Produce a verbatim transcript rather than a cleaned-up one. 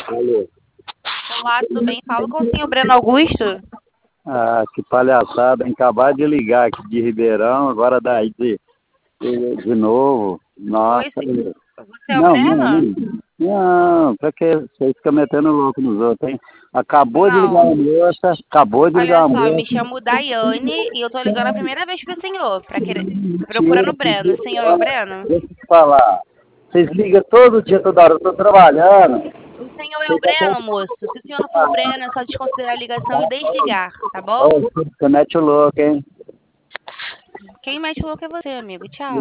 Alô. Olá, tudo bem? Falo com o senhor Breno Augusto. Ah, que palhaçada, hein? Acabar de ligar aqui de Ribeirão, agora daí de, de, de novo. Nossa. Oi, sim. Você é o Não, Breno? não, não. Não, pra que você fica metendo louco nos outros, hein? Acabou de ligar Não. a moça, acabou de ligar Olha a só, eu moça. me chamo Daiane e eu tô ligando a primeira vez pro senhor, pra querer... procurando Mentira, o Breno. O senhor é o Breno? deixa eu te falar. Vocês ligam todo dia, toda hora, eu tô trabalhando. O senhor é o Vocês até... Breno, moço? Se o senhor não for o Breno, é só desconsiderar a ligação e desligar, tá bom? Ô, você mete o louco, hein? Quem mais louco é você, amigo. Tchau.